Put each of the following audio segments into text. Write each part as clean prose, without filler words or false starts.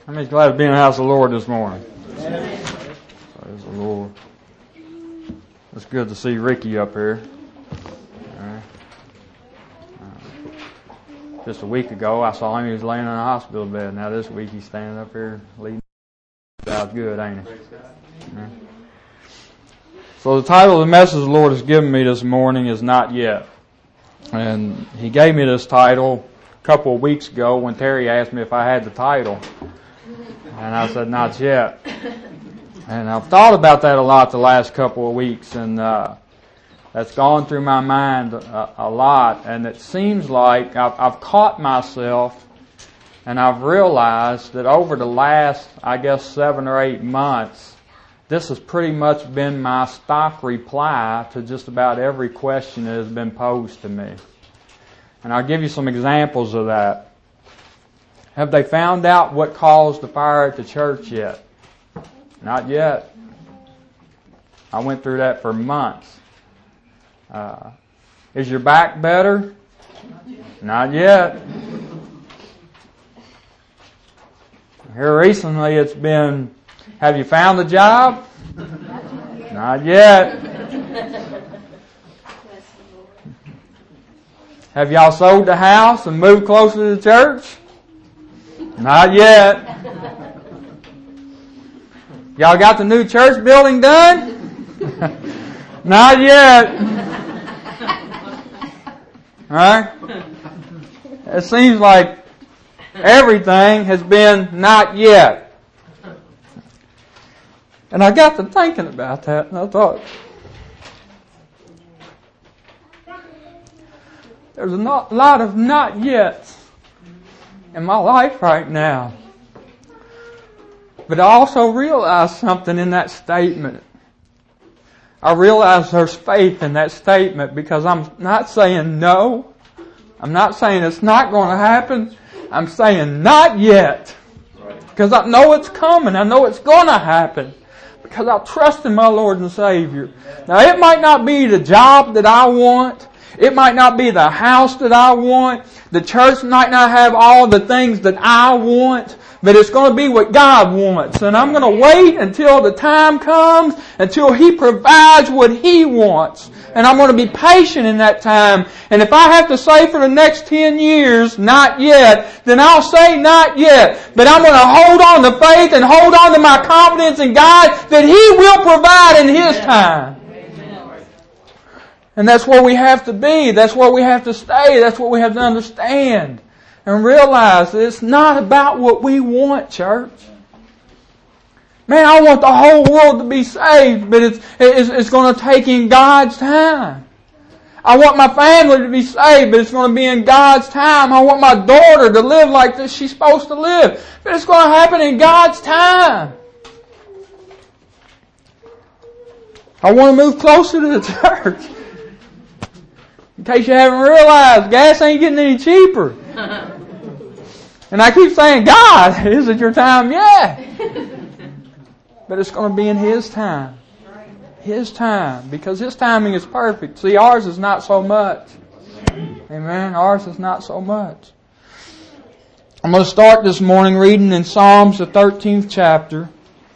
How many's glad to be in the house of the Lord this morning? Praise the Lord. It's good to see Ricky up here. Just a week ago, I saw him. He was laying in a hospital bed. Now this week, he's standing up here leading. Sounds good, ain't it? Yeah. So the title of the message the Lord has given me this morning is Not Yet. And He gave me this title a couple of weeks ago when Terry asked me if I had the title. And I said, not yet. And I've thought about that a lot the last couple of weeks, and that's gone through my mind a lot. And it seems like I've caught myself, and I've realized that over the last, 7 or 8 months, this has pretty much been my stock reply to just about every question that has been posed to me. And I'll give you some examples of that. Have they found out what caused the fire at the church yet? Not yet. I went through that for months. Is your back better? Not yet. Here recently it's been, have you found a job? Not yet. Have y'all sold the house and moved closer to the church? Not yet. Y'all got the new church building done? Not yet. Alright? It seems like everything has been not yet. And I got to thinking about that, and I thought, there's a lot of not yet in my life right now. But I also realized something in that statement. I realized there's faith in that statement, because I'm not saying no. I'm not saying it's not going to happen. I'm saying not yet. Because I know it's coming. I know it's going to happen. Because I trust in my Lord and Savior. Now it might not be the job that I want. It might not be the house that I want. The church might not have all the things that I want. But it's going to be what God wants. And I'm going to wait until the time comes, until He provides what He wants. And I'm going to be patient in that time. And if I have to say for the next 10 years, not yet, then I'll say not yet. But I'm going to hold on to faith and hold on to my confidence in God that He will provide in His time. And that's where we have to be. That's where we have to stay. That's what we have to understand. And realize that it's not about what we want, church. Man, I want the whole world to be saved, but it's going to take in God's time. I want my family to be saved, but it's going to be in God's time. I want my daughter to live like this she's supposed to live, but it's going to happen in God's time. I want to move closer to the church. In case you haven't realized, gas ain't getting any cheaper. And I keep saying, God, is it your time yet? But it's going to be in His time. His time. Because His timing is perfect. See, ours is not so much. Amen. Ours is not so much. I'm going to start this morning reading in Psalms, the 13th chapter.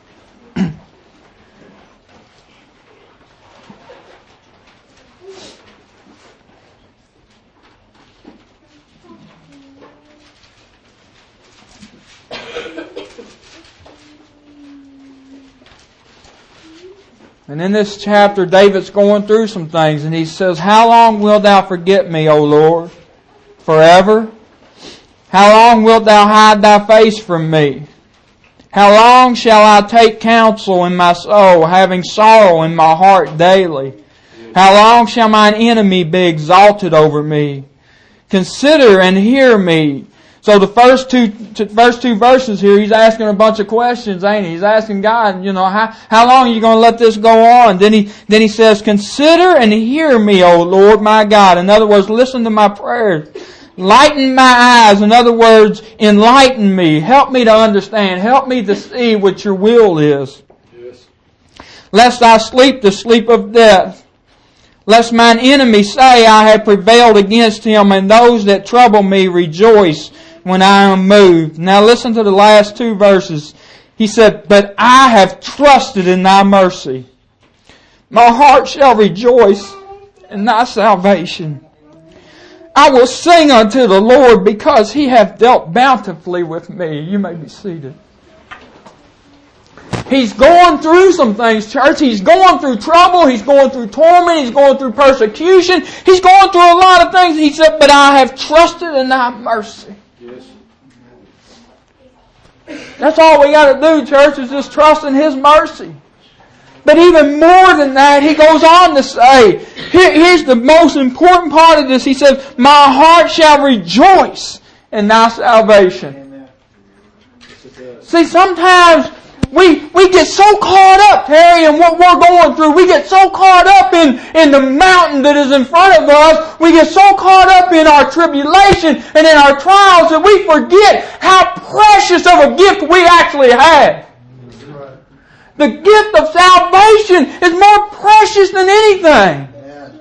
And in this chapter, David's going through some things, and he says, how long wilt thou forget me, O Lord? Forever? How long wilt thou hide thy face from me? How long shall I take counsel in my soul, having sorrow in my heart daily? How long shall mine enemy be exalted over me? Consider and hear me. So the first two verses here, he's asking a bunch of questions, ain't he? He's asking God, how long are you going to let this go on? Then he says, consider and hear me, O Lord my God. In other words, listen to my prayers. Lighten my eyes. In other words, enlighten me. Help me to understand. Help me to see what your will is. Yes. Lest I sleep the sleep of death. Lest mine enemy say, I have prevailed against him, and those that trouble me rejoice when I am moved. Now listen to the last two verses. He said, but I have trusted in thy mercy. My heart shall rejoice in thy salvation. I will sing unto the Lord because he hath dealt bountifully with me. You may be seated. He's going through some things, church. He's going through trouble. He's going through torment. He's going through persecution. He's going through a lot of things. He said, but I have trusted in thy mercy. Yes. That's all we got to do, church, is just trust in his mercy. But even more than that, he goes on to say, here's the most important part of this. He says, my heart shall rejoice in thy salvation. Amen. See, sometimes we get so caught up, Terry, in what we're going through. We get so caught up in the mountain that is in front of us. We get so caught up in our tribulation and in our trials that we forget how precious of a gift we actually have. The gift of salvation is more precious than anything.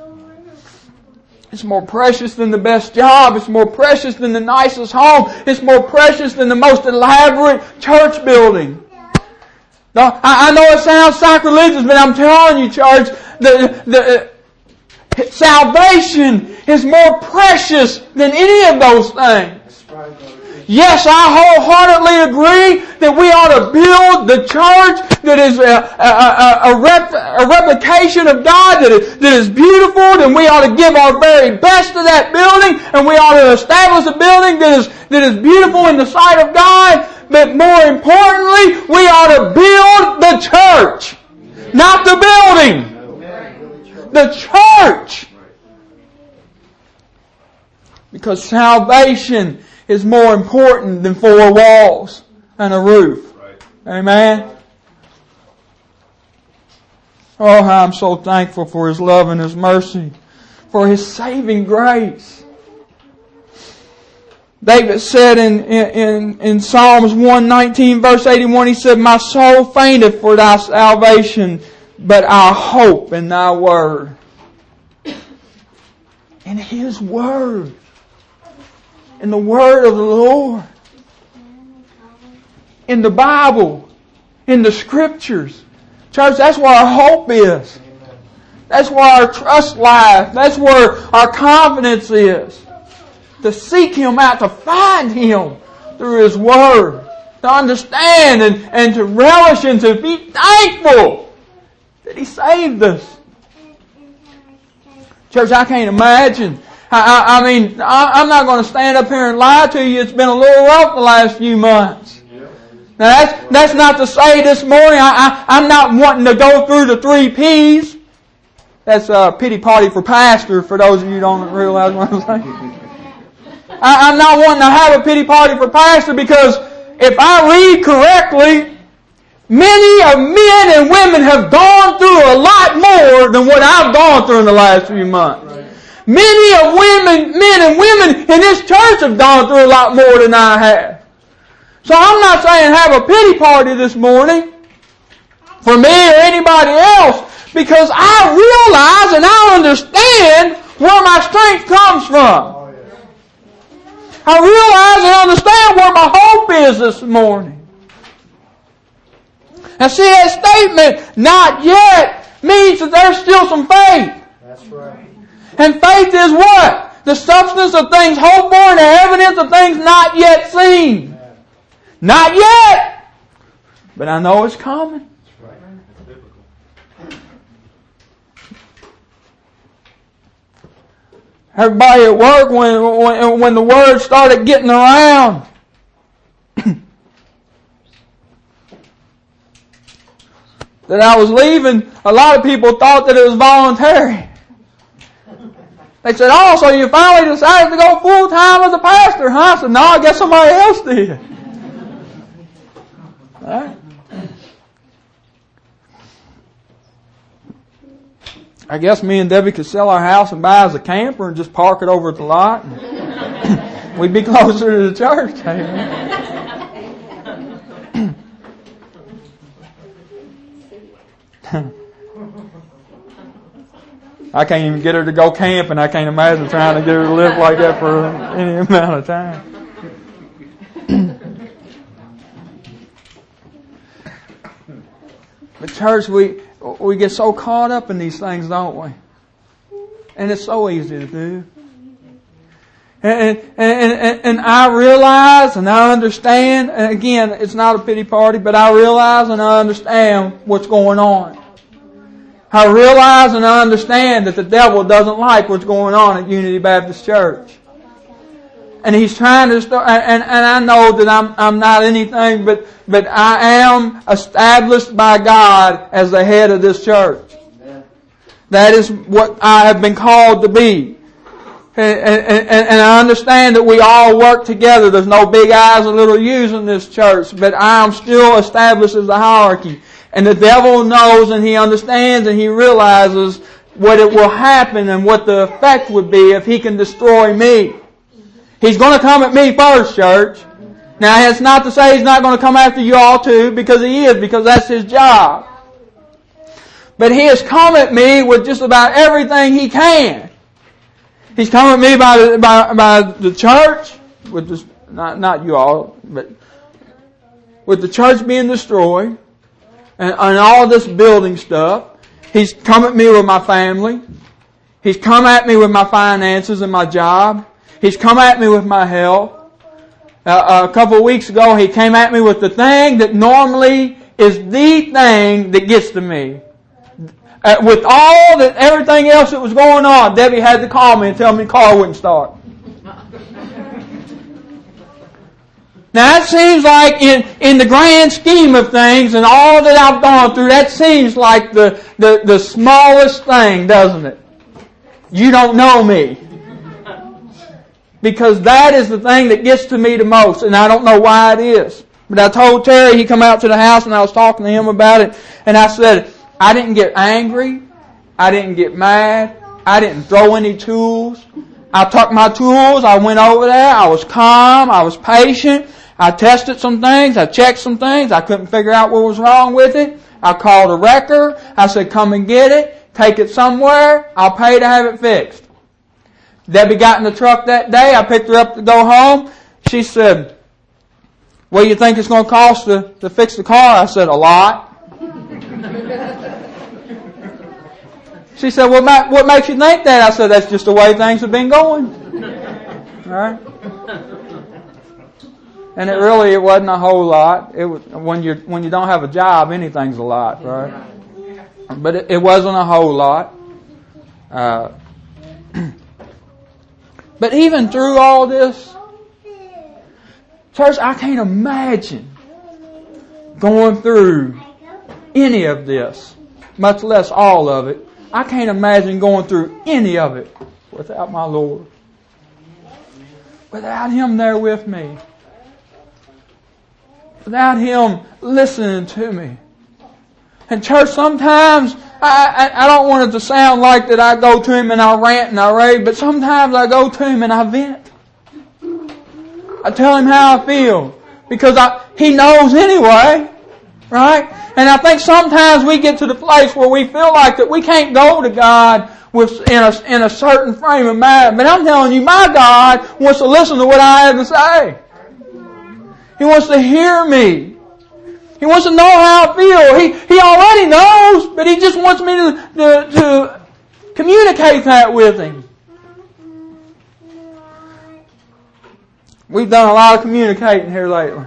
It's more precious than the best job. It's more precious than the nicest home. It's more precious than the most elaborate church building. Now, I know it sounds sacrilegious, but I'm telling you, church, the salvation is more precious than any of those things. Yes, I wholeheartedly agree that we ought to build the church that is a replication of God, that is beautiful, and we ought to give our very best to that building, and we ought to establish a building that is beautiful in the sight of God. But more importantly, we ought to build the church, not the building. The church. Because salvation is more important than four walls and a roof. Amen? Oh, how I'm so thankful for His love and His mercy, for His saving grace. David said in Psalms 119 verse 81, he said, my soul fainteth for thy salvation, but I hope in thy word. In His word. In the word of the Lord. In the Bible. In the Scriptures. Church, that's where our hope is. That's where our trust lies. That's where our confidence is. To seek Him out, to find Him through His Word. To understand and to relish and to be thankful that He saved us. Church, I can't imagine. I mean, I'm not going to stand up here and lie to you. It's been a little rough the last few months. Now that's not to say this morning I'm not wanting to go through the 3 P's. That's a pity party for pastor, for those of you who don't realize what I'm saying. I'm not wanting to have a pity party for pastor, because if I read correctly, many of men and women have gone through a lot more than what I've gone through in the last few months. Right. Many of men and women in this church have gone through a lot more than I have. So I'm not saying have a pity party this morning for me or anybody else, because I realize and I understand where my strength comes from. I realize and understand where my hope is this morning. And see, that statement, not yet, means that there's still some faith. That's right. And faith is what? The substance of things hoped for and the evidence of things not yet seen. Yeah. Not yet! But I know it's coming. That's right. Everybody at work, when the word started getting around, that I was leaving, a lot of people thought that it was voluntary. They said, oh, so you finally decided to go full time as a pastor, huh? I said, no, I guess somebody else did. All right. I guess me and Debbie could sell our house and buy us a camper and just park it over at the lot. We'd be closer to the church. I can't even get her to go camping. I can't imagine trying to get her to live like that for any amount of time. But church, we get so caught up in these things, don't we? And it's so easy to do. And I realize and I understand, and again, it's not a pity party, but I realize and I understand what's going on. I realize and I understand that the devil doesn't like what's going on at Unity Baptist Church. And he's trying to start, and I know that I'm not anything, but I am established by God as the head of this church. That is what I have been called to be. And I understand that we all work together. There's no big I's and little U's in this church, but I am still established as the hierarchy. And the devil knows and he understands and he realizes what it will happen and what the effect would be if he can destroy me. He's going to come at me first, church. Now, it's not to say he's not going to come after you all too, because he is, because that's his job. But he has come at me with just about everything he can. He's come at me by the church, with this, not you all, but with the church being destroyed, and all this building stuff. He's come at me with my family. He's come at me with my finances and my job. He's come at me with my health. A couple of weeks ago, he came at me with the thing that normally is the thing that gets to me. With all that, everything else that was going on, Debbie had to call me and tell me the car wouldn't start. Now that seems like in the grand scheme of things and all that I've gone through, that seems like the smallest thing, doesn't it? You don't know me. Because that is the thing that gets to me the most, and I don't know why it is. But I told Terry, he come out to the house and I was talking to him about it, and I said, I didn't get angry. I didn't get mad. I didn't throw any tools. I took my tools. I went over there. I was calm. I was patient. I tested some things. I checked some things. I couldn't figure out what was wrong with it. I called a wrecker. I said, come and get it. Take it somewhere. I'll pay to have it fixed. Debbie got in the truck that day. I picked her up to go home. She said, what do you think it's going to cost to fix the car? I said, a lot. She said, what makes you think that? I said, that's just the way things have been going. All right? And it wasn't a whole lot. It was, when you don't have a job, anything's a lot, right? But it wasn't a whole lot. But even through all this, church, I can't imagine going through any of this, much less all of it. I can't imagine going through any of it without my Lord. Without Him there with me. Without Him listening to me. And church, sometimes I don't want it to sound like that I go to Him and I rant and I rave, but sometimes I go to Him and I vent. I tell Him how I feel. Because He knows anyway. Right? And I think sometimes we get to the place where we feel like that we can't go to God in a certain frame of mind. But I'm telling you, my God wants to listen to what I have to say. He wants to hear me. He wants to know how I feel. He already knows, but He just wants me to communicate that with Him. We've done a lot of communicating here lately.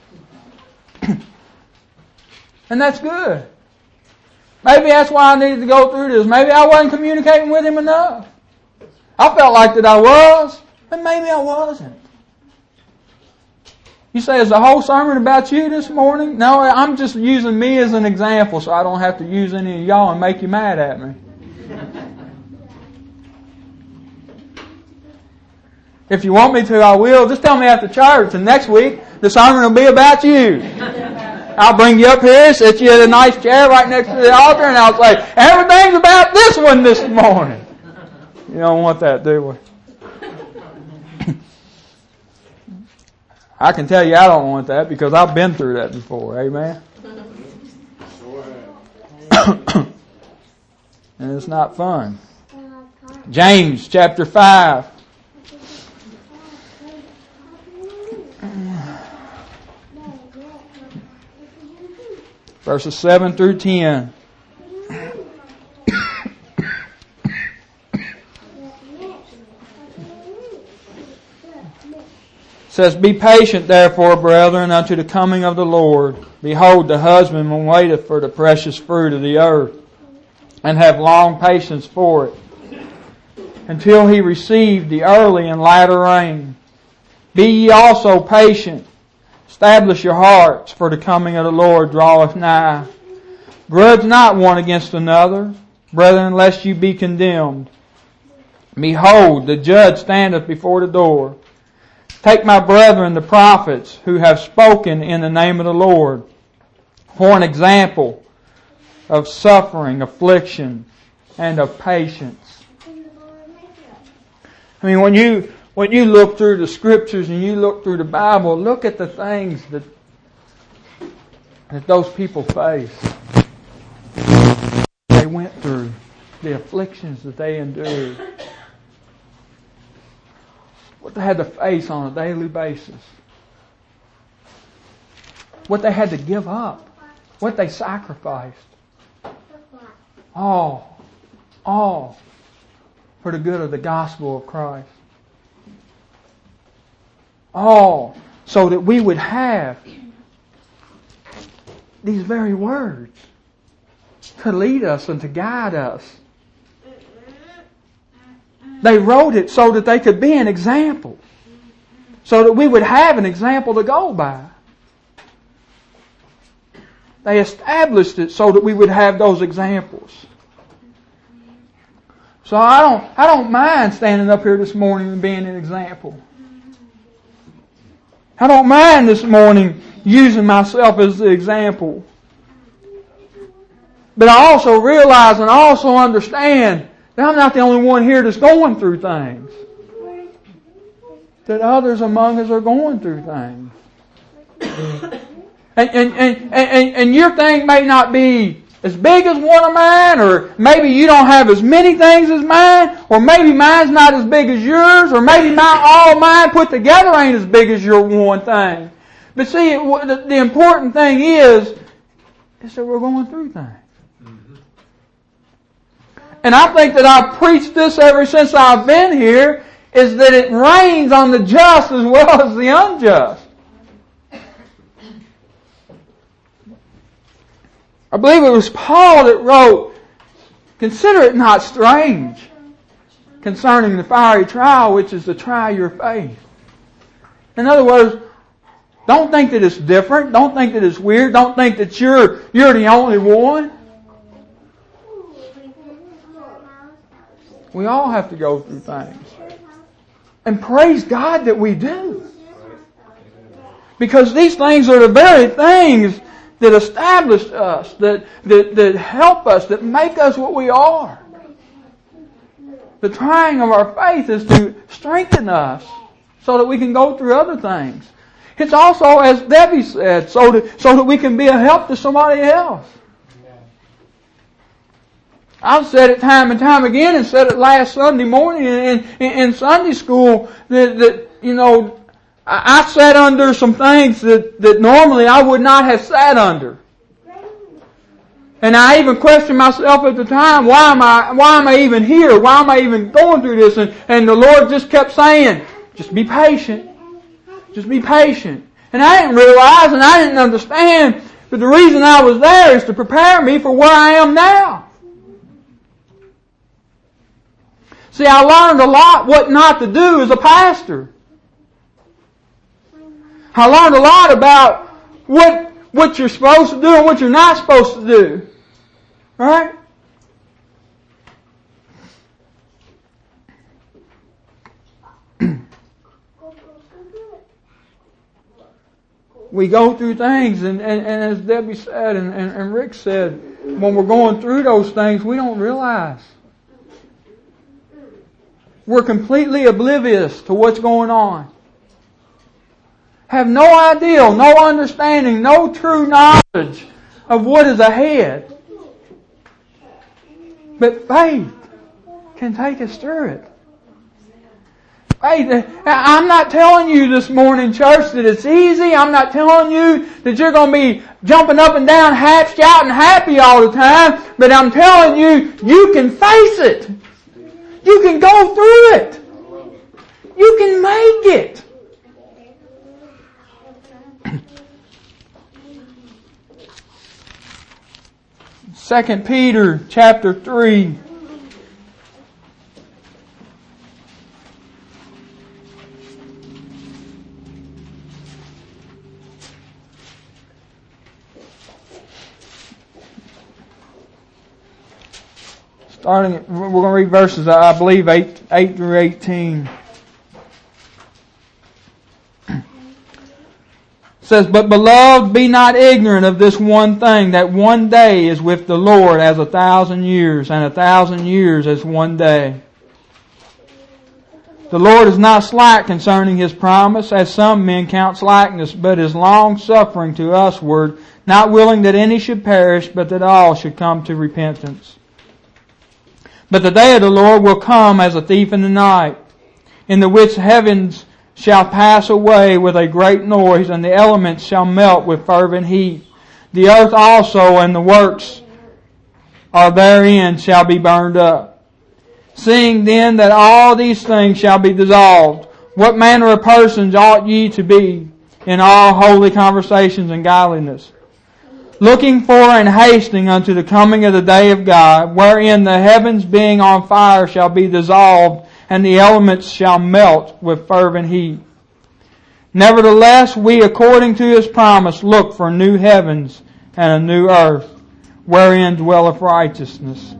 And that's good. Maybe that's why I needed to go through this. Maybe I wasn't communicating with Him enough. I felt like that I was, but maybe I wasn't. You say, is the whole sermon about you this morning? No, I'm just using me as an example so I don't have to use any of y'all and make you mad at me. If you want me to, I will. Just tell me after church, and next week the sermon will be about you. I'll bring you up here, sit you in a nice chair right next to the altar, and I'll say, everything's about this one this morning. You don't want that, do we? I can tell you I don't want that because I've been through that before. Amen? And it's not fun. James chapter 5. verses 7 through 10. It says, Be patient, therefore, brethren, unto the coming of the Lord. Behold, the husbandman waiteth for the precious fruit of the earth, and have long patience for it, until he receive the early and latter rain. Be ye also patient. Establish your hearts, for the coming of the Lord draweth nigh. Grudge not one against another, brethren, lest you be condemned. Behold, the judge standeth before the door. Take my brethren the prophets, who have spoken in the name of the Lord, for an example of suffering, affliction, and of patience. I mean, when you look through the Scriptures and you look through the Bible, look at the things that those people faced. They went through, the afflictions that they endured, what they had to face on a daily basis, what they had to give up, what they sacrificed. All for the good of the gospel of Christ. All so that we would have these very words to lead us and to guide us. They wrote it so that they could be an example, so that we would have an example to go by. They established it so that we would have those examples. So I don't mind standing up here this morning and being an example. I don't mind this morning using myself as the example. But I also realize and also understand that I'm not the only one here that's going through things. That others among us are going through things. And your thing may not be as big as one of mine, or maybe you don't have as many things as mine, or maybe mine's not as big as yours, or maybe all mine put together ain't as big as your one thing. But see, the important thing is that we're going through things. And I think that I've preached this ever since I've been here, is that it rains on the just as well as the unjust. I believe it was Paul that wrote, Consider it not strange concerning the fiery trial, which is to try your faith. In other words, don't think that it's different. Don't think that it's weird. Don't think that you're the only one. We all have to go through things. And praise God that we do. Because these things are the very things that establish us, that help us, that make us what we are. The trying of our faith is to strengthen us so that we can go through other things. It's also, as Debbie said, so that we can be a help to somebody else. I've said it time and time again, and said it last Sunday morning in Sunday school, that you know, I sat under some things that normally I would not have sat under. And I even questioned myself at the time, why am I even here? Why am I even going through this? And the Lord just kept saying, just be patient. Just be patient. And I didn't realize and I didn't understand that the reason I was there is to prepare me for where I am now. See, I learned a lot what not to do as a pastor. I learned a lot about what you're supposed to do and what you're not supposed to do. Right? We go through things, and as Debbie said and Rick said, when we're going through those things, we don't realize. We're completely oblivious to what's going on. Have no idea, no understanding, no true knowledge of what is ahead. But faith can take us through it. Hey, I'm not telling you this morning, church, that it's easy. I'm not telling you that you're going to be jumping up and down, shouting happy all the time. But I'm telling you, you can face it. You can go through it. You can make it. 2 Peter chapter 3. We're going to read verses, I believe, 8 through 18. It says, "But beloved, be not ignorant of this one thing, that one day is with the Lord as 1,000 years, and 1,000 years as one day. The Lord is not slack concerning His promise, as some men count slackness, but is long-suffering to usward, not willing that any should perish, but that all should come to repentance. But the day of the Lord will come as a thief in the night, in the which heavens shall pass away with a great noise, and the elements shall melt with fervent heat. The earth also and the works are therein shall be burned up. Seeing then that all these things shall be dissolved, what manner of persons ought ye to be in all holy conversations and godliness, looking for and hasting unto the coming of the day of God, wherein the heavens being on fire shall be dissolved, and the elements shall melt with fervent heat. Nevertheless, we according to His promise look for new heavens and a new earth, wherein dwelleth righteousness.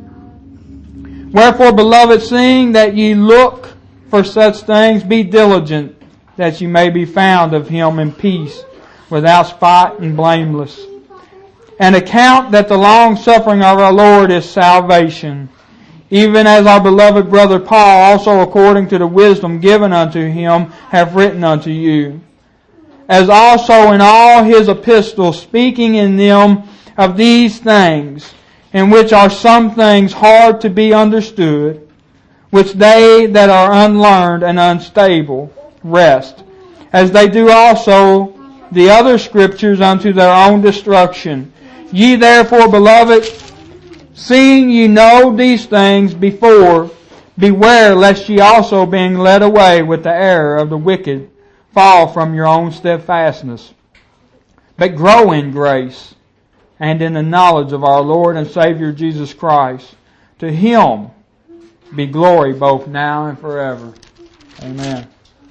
Wherefore, beloved, seeing that ye look for such things, be diligent that ye may be found of Him in peace, without spot and blameless. And account that the long suffering of our Lord is salvation, even as our beloved brother Paul also according to the wisdom given unto him hath written unto you. As also in all his epistles, speaking in them of these things, in which are some things hard to be understood, which they that are unlearned and unstable wrest, as they do also the other scriptures unto their own destruction. Ye therefore, beloved, seeing ye know these things before, beware lest ye also, being led away with the error of the wicked, fall from your own steadfastness. But grow in grace and in the knowledge of our Lord and Savior Jesus Christ. To Him be glory both now and forever. Amen."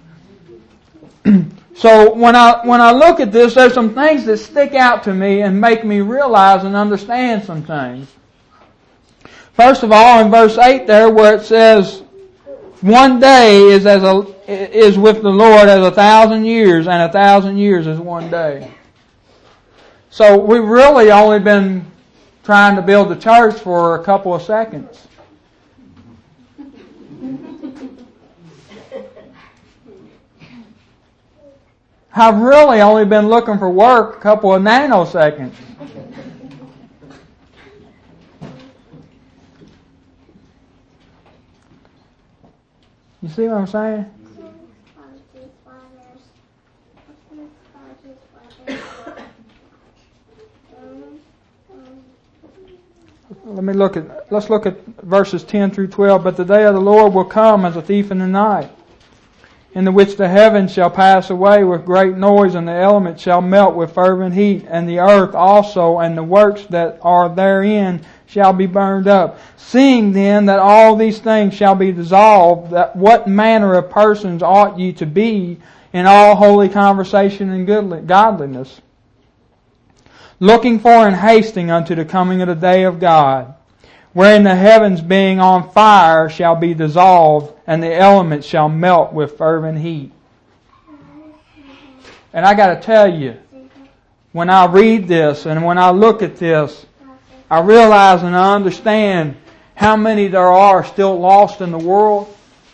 So when I look at this, there's some things that stick out to me and make me realize and understand some things. First of all, in verse 8 there, where it says, one day is with the Lord as 1,000 years, and 1,000 years is one day. So we've really only been trying to build the church for a couple of seconds. I've really only been looking for work a couple of nanoseconds. You see what I'm saying? Let's look at verses 10 through 12. "But the day of the Lord will come as a thief in the night, in the which the heavens shall pass away with great noise, and the elements shall melt with fervent heat, and the earth also and the works that are therein shall be burned up. Seeing then that all these things shall be dissolved, that what manner of persons ought ye to be in all holy conversation and godliness, looking for and hasting unto the coming of the day of God, wherein the heavens being on fire shall be dissolved, and the elements shall melt with fervent heat." And I got to tell you, when I read this and when I look at this, I realize and I understand how many there are still lost in the world.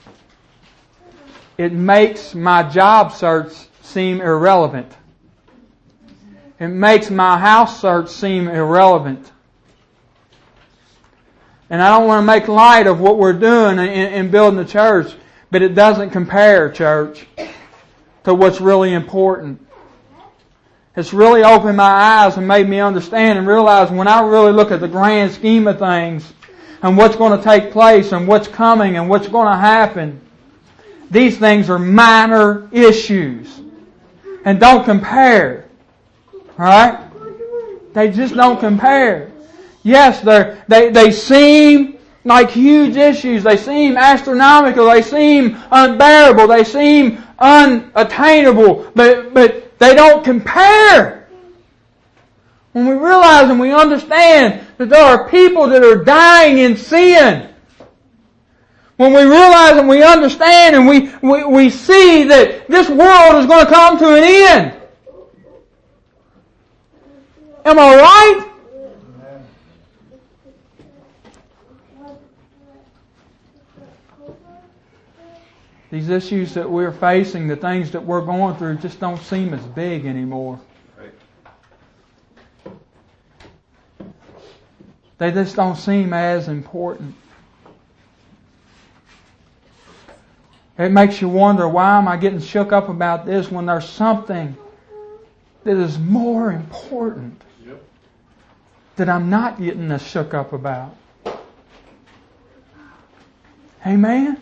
It makes my job search seem irrelevant. It makes my house search seem irrelevant. And I don't want to make light of what we're doing in building the church. But it doesn't compare, church, to what's really important. It's really opened my eyes and made me understand and realize when I really look at the grand scheme of things and what's going to take place and what's coming and what's going to happen, these things are minor issues and don't compare. Alright? They just don't compare. Yes, they seem like huge issues. They seem astronomical. They seem unbearable. They seem unattainable. But they don't compare. When we realize and we understand that there are people that are dying in sin. When we realize and we understand and we see that this world is going to come to an end. Am I right? These issues that we're facing, the things that we're going through, just don't seem as big anymore. Right. They just don't seem as important. It makes you wonder, why am I getting shook up about this when there's something that is more important that I'm not getting as shook up about? Amen?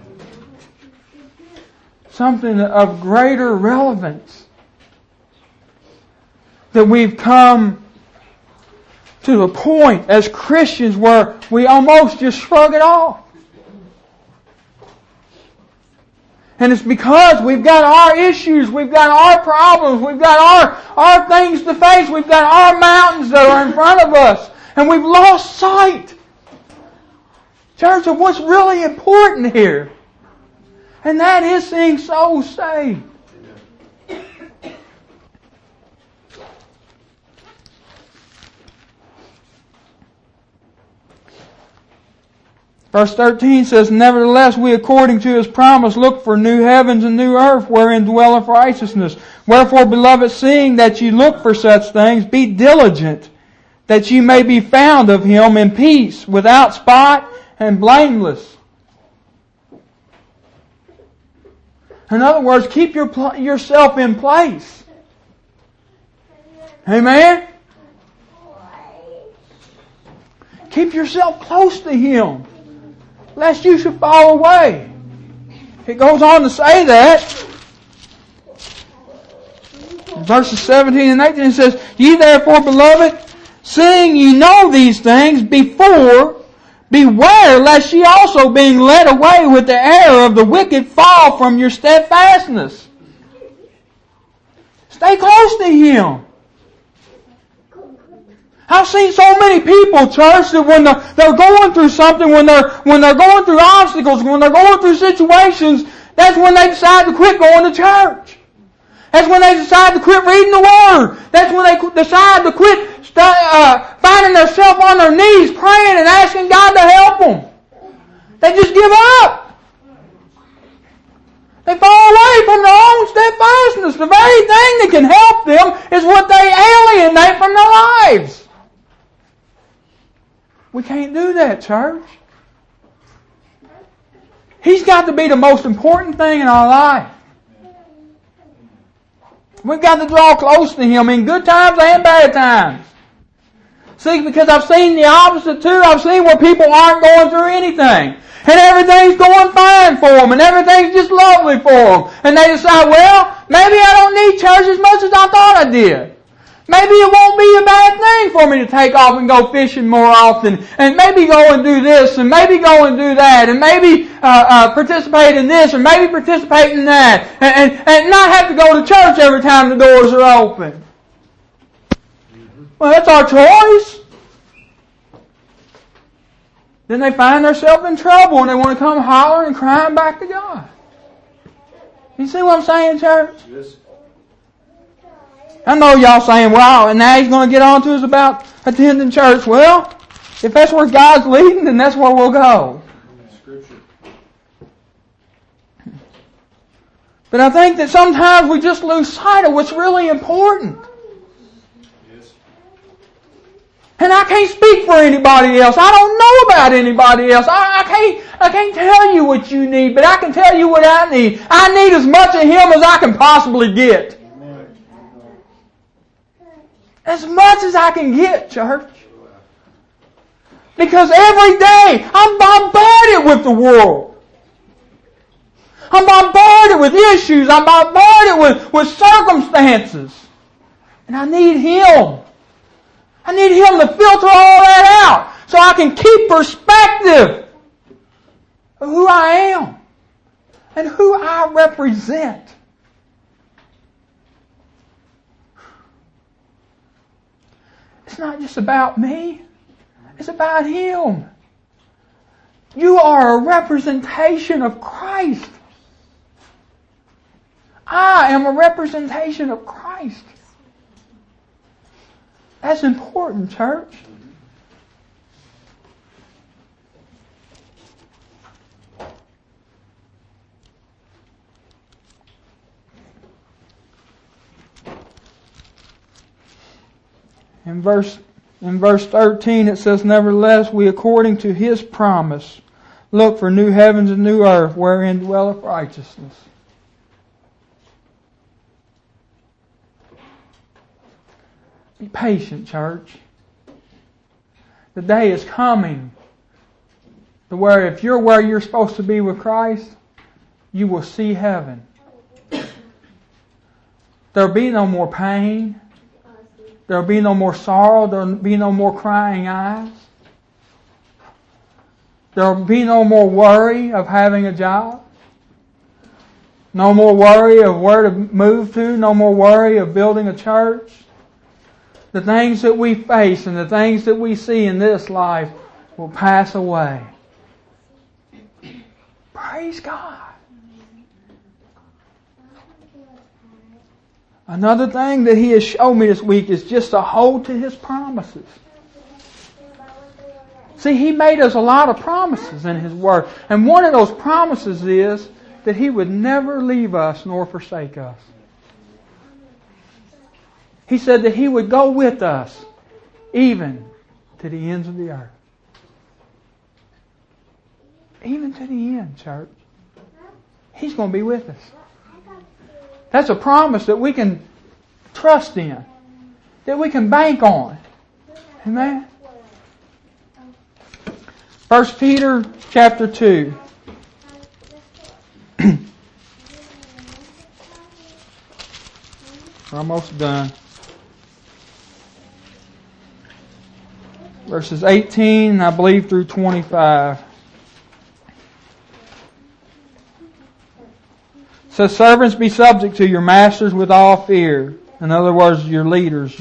Something of greater relevance. That we've come to the point as Christians where we almost just shrug it off. And it's because we've got our issues, we've got our problems, we've got our things to face, we've got our mountains that are in front of us, and we've lost sight, church, of what's really important here. And that is seeing souls saved. Verse 13 says, "Nevertheless, we according to His promise look for new heavens and new earth, wherein dwelleth righteousness. Wherefore, beloved, seeing that ye look for such things, be diligent, that ye may be found of Him in peace, without spot and blameless." In other words, keep yourself in place. Amen? Keep yourself close to Him, lest you should fall away. It goes on to say that. In verses 17 and 18 it says, "Ye therefore, beloved, seeing ye know these things before, beware lest ye also, being led away with the error of the wicked, fall from your steadfastness." Stay close to Him. I've seen so many people, church, that when they're going through something, when they're going through obstacles, when they're going through situations, that's when they decide to quit going to church. That's when they decide to quit reading the Word. That's when they decide to quit finding themselves on their knees, praying and asking God to help them. They just give up. They fall away from their own steadfastness. The very thing that can help them is what they alienate from their lives. We can't do that, church. He's got to be the most important thing in our life. We've got to draw close to Him in good times and bad times. See, because I've seen the opposite too. I've seen where people aren't going through anything. And everything's going fine for them. And everything's just lovely for them. And they decide, well, maybe I don't need church as much as I thought I did. Maybe it won't be a bad thing for me to take off and go fishing more often. And maybe go and do this. And maybe go and do that. And maybe participate in this. Or maybe participate in that. And not have to go to church every time the doors are open. Well, that's our choice. Then they find themselves in trouble and they want to come hollering and crying back to God. You see what I'm saying, church? Yes. I know y'all saying, well, and now he's going to get on to us about attending church. Well, if that's where God's leading, then that's where we'll go. Scripture. But I think that sometimes we just lose sight of what's really important. And I can't speak for anybody else. I don't know about anybody else. I can't tell you what you need, but I can tell you what I need. I need as much of Him as I can possibly get. As much as I can get, church. Because every day I'm bombarded with the world. I'm bombarded with issues. I'm bombarded with circumstances. And I need Him. I need Him to filter all that out so I can keep perspective of who I am and who I represent. It's not just about me. It's about Him. You are a representation of Christ. I am a representation of Christ. That's important, church. In verse 13 it says, "Nevertheless, we according to His promise look for new heavens and new earth, wherein dwelleth righteousness." Be patient, church. The day is coming to where if you're where you're supposed to be with Christ, you will see heaven. There'll be no more pain. There'll be no more sorrow. There'll be no more crying eyes. There'll be no more worry of having a job. No more worry of where to move to. No more worry of building a church. The things that we face and the things that we see in this life will pass away. Praise God. Another thing that He has shown me this week is just to hold to His promises. See, He made us a lot of promises in His Word. And one of those promises is that He would never leave us nor forsake us. He said that He would go with us even to the ends of the earth. Even to the end, church. He's going to be with us. That's a promise that we can trust in. That we can bank on. Amen? 1 Peter chapter 2. We're almost done. Verses 18, I believe, through 25. It says, "Servants, be subject to your masters with all fear." In other words, your leaders,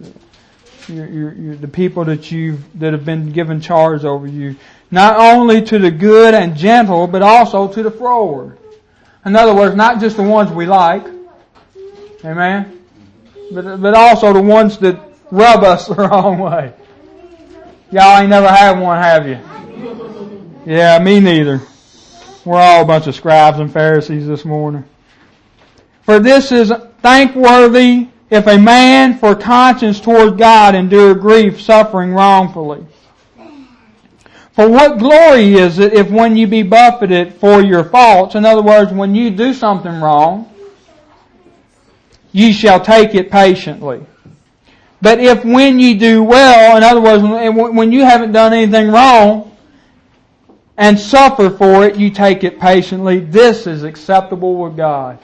the people that have been given charge over you. Not only to the good and gentle, but also to the froward. In other words, not just the ones we like. Amen? But also the ones that rub us the wrong way. Y'all ain't never had one, have you? Yeah, me neither. We're all a bunch of scribes and Pharisees this morning. "For this is thankworthy if a man for conscience toward God endure grief, suffering wrongfully. For what glory is it if when you be buffeted for your faults," in other words, when you do something wrong, "ye shall take it patiently. But if when ye do well," in other words, when you haven't done anything wrong, "and suffer for it, you take it patiently. This is acceptable with God."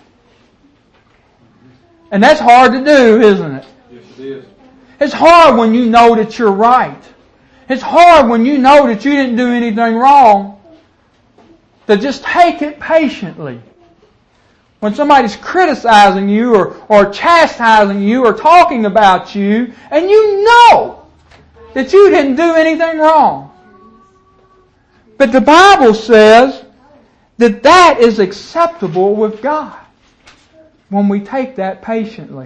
And that's hard to do, isn't it? Yes, it is. It's hard when you know that you're right. It's hard when you know that you didn't do anything wrong, to just take it patiently. When somebody's criticizing you or chastising you or talking about you, and you know that you didn't do anything wrong. But the Bible says that that is acceptable with God when we take that patiently.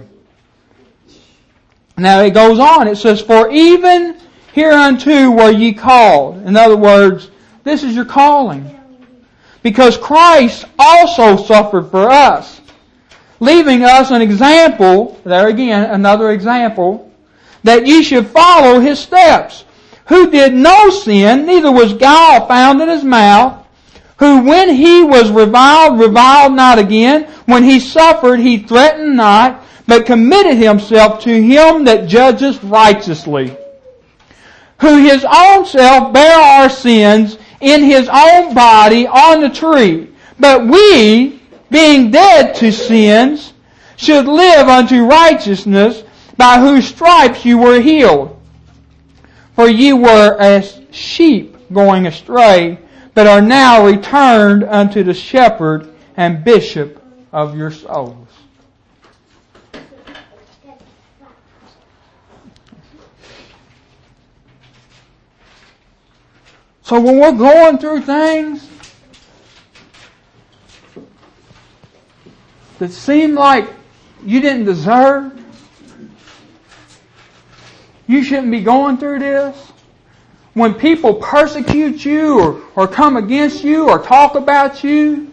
Now it goes on, it says, "For even hereunto were ye called." In other words, this is your calling. "Because Christ also suffered for us, leaving us an example," there again, another example, that ye should follow his steps, who did no sin, neither was guile found in his mouth, who when he was reviled, reviled not again, when he suffered, he threatened not, but committed himself to him that judgeth righteously, who his own self bare our sins in his own body on the tree. But we, being dead to sins, should live unto righteousness, by whose stripes you were healed. For ye were as sheep going astray, but are now returned unto the shepherd and bishop of your souls. So when we're going through things that seem like you didn't deserve, you shouldn't be going through this. When people persecute you or come against you or talk about you,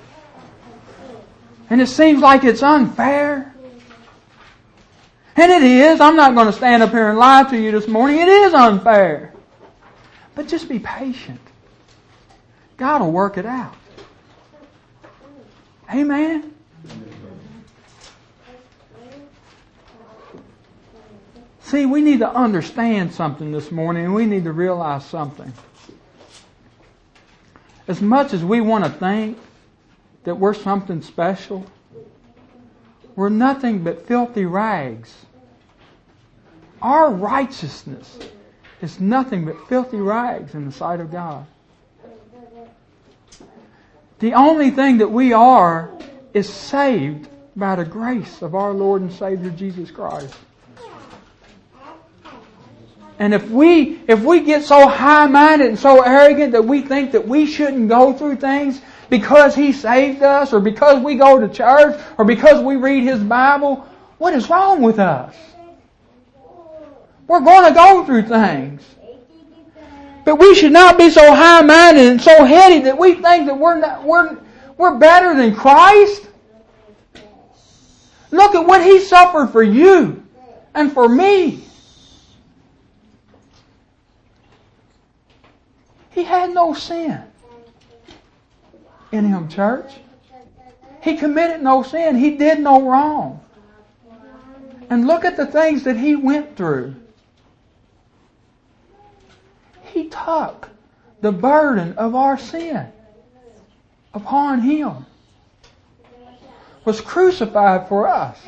and it seems like it's unfair. And it is. I'm not going to stand up here and lie to you this morning. It is unfair. But just be patient. God will work it out. Amen. See, we need to understand something this morning, and we need to realize something. As much as we want to think that we're something special, we're nothing but filthy rags. Our righteousness is nothing but filthy rags in the sight of God. The only thing that we are is saved by the grace of our Lord and Savior Jesus Christ. And if we get so high-minded and so arrogant that we think that we shouldn't go through things because He saved us, or because we go to church, or because we read His Bible, what is wrong with us? We're going to go through things. But we should not be so high-minded and so heady that we think that we're better than Christ. Look at what He suffered for you and for me. He had no sin in Him, church. He committed no sin. He did no wrong. And look at the things that He went through. He took the burden of our sin upon Him. Was crucified for us.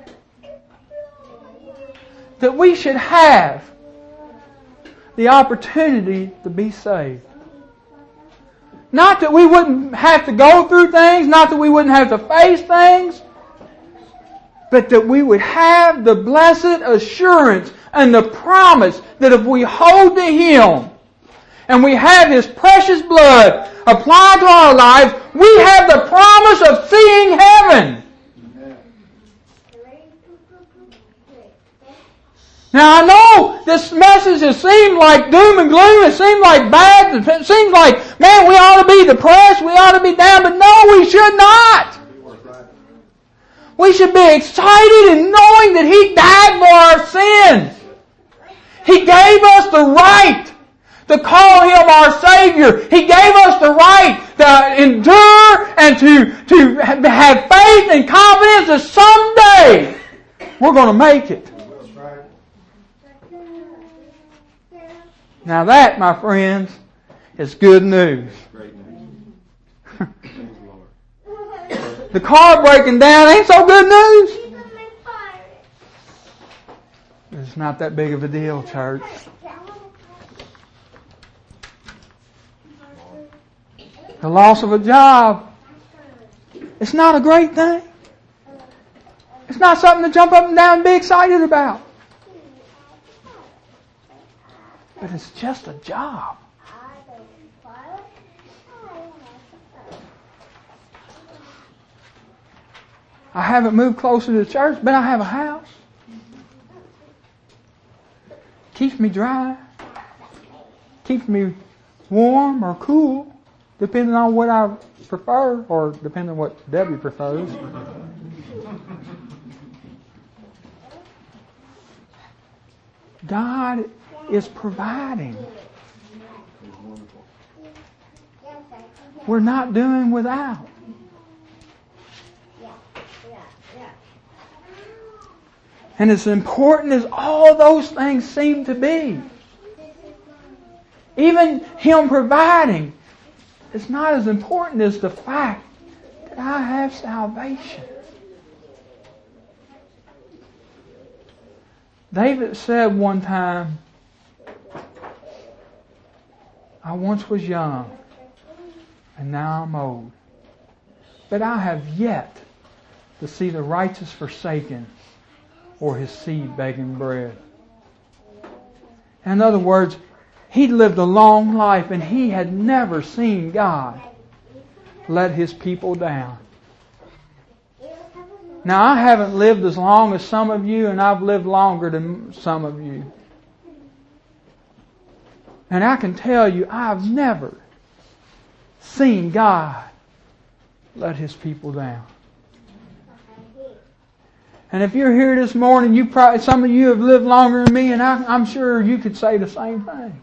That we should have the opportunity to be saved. Not that we wouldn't have to go through things, not that we wouldn't have to face things, but that we would have the blessed assurance and the promise that if we hold to Him and we have His precious blood applied to our lives, we have the promise of seeing heaven. Now I know this message has seemed like doom and gloom, it seemed like bad, it seems like, man, we ought to be depressed, we ought to be down, but no, we should not. We should be excited in knowing that He died for our sins. He gave us the right to call Him our Savior. He gave us the right to endure and to have faith and confidence that someday we're going to make it. Now that, my friends, is good news. The car breaking down ain't so good news. It's not that big of a deal, church. The loss of a job, it's not a great thing. It's not something to jump up and down and be excited about. But it's just a job. I haven't moved closer to the church, but I have a house. Keeps me dry. Keeps me warm or cool, depending on what I prefer, or depending on what Debbie prefers. God is providing. We're not doing without. And as important as all those things seem to be, even Him providing is not as important as the fact that I have salvation. David said one time, I once was young, and now I'm old. But I have yet to see the righteous forsaken, or his seed begging bread. In other words, he lived a long life and he had never seen God let His people down. Now, I haven't lived as long as some of you, and I've lived longer than some of you. And I can tell you, I've never seen God let His people down. And if you're here this morning, some of you have lived longer than me, and I'm sure you could say the same thing.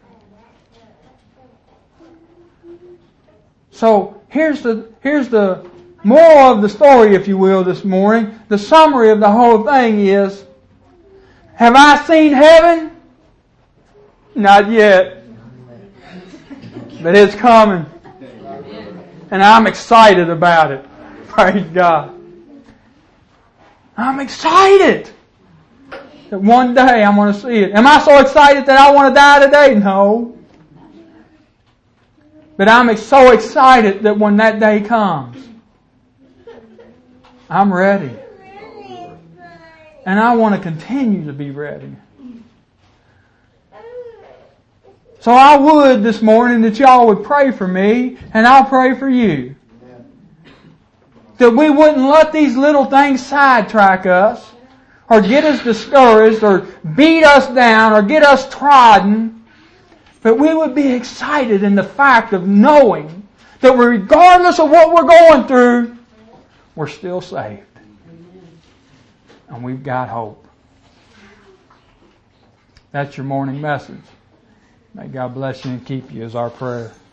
So here's the moral of the story, if you will, this morning. The summary of the whole thing is, have I seen heaven? Not yet. But it's coming. And I'm excited about it. Praise God. I'm excited that one day I'm going to see it. Am I so excited that I want to die today? No. But I'm so excited that when that day comes, I'm ready. And I want to continue to be ready. So I would this morning that y'all would pray for me, and I'll pray for you. That we wouldn't let these little things sidetrack us, or get us discouraged, or beat us down, or get us trodden. But we would be excited in the fact of knowing that regardless of what we're going through, we're still saved. And we've got hope. That's your morning message. May God bless you and keep you is our prayer.